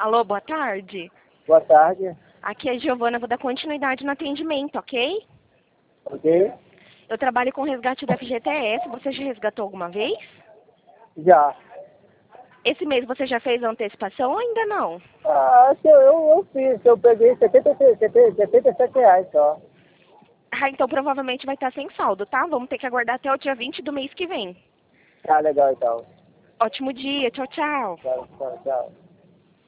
Alô, boa tarde. Boa tarde. Aqui é a Giovana, vou dar continuidade no atendimento, ok? Ok? Eu trabalho com resgate do FGTS, você já resgatou alguma vez? Já. Esse mês você já fez a antecipação ou ainda não? Acho que eu fiz. Eu peguei 77 reais só. Ah, então provavelmente vai estar sem saldo, tá? Vamos ter que aguardar até o dia 20 do mês que vem. Tá legal então. Ótimo dia, tchau, tchau. Tchau, tchau, tchau.